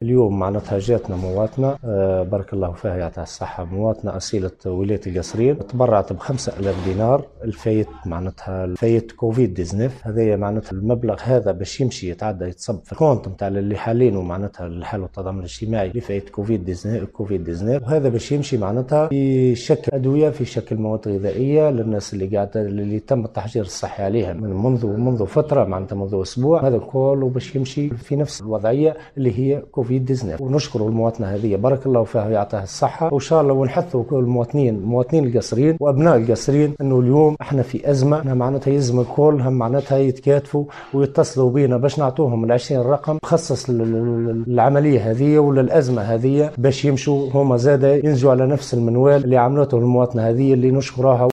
اليوم معناتها جاتنا مواطنة بارك الله فيها يعطيها الصحة، مواطنة أصيلة ولاية القصرين، تبرعت ب5,000 دينار الفايت معناتها الفايت كوفيد 19. هذايا معناتها المبلغ هذا باش يمشي يتعدى يتصب في الكونت نتاع اللي حالين ومعناتها الحالة التضامن الاجتماعي لفايت كوفيد 19، وهذا باش يمشي معناتها في شكل أدوية، في شكل مواد غذائية للناس اللي تم التحجير الصحي عليها منذ فترة معناتها منذ أسبوع. هذا كله باش يمشي في نفس الوضعية اللي هي كوفيد 19. ونشكر المواطنة هذه بارك الله فيها ويعطيها الصحة، وإن شاء الله ونحثوا كل المواطنين القصرين وأبناء القصرين إنه اليوم إحنا في أزمة، معناتها يلزم الكل هم معناتها يتكاتفوا ويتصلوا بينا باش نعطوهم 20 رقم خصص للعملية هذه وللأزمة هذه باش يمشوا هما زادا ينزلوا على نفس المنوال اللي عملته المواطنة هذه اللي نشكرها.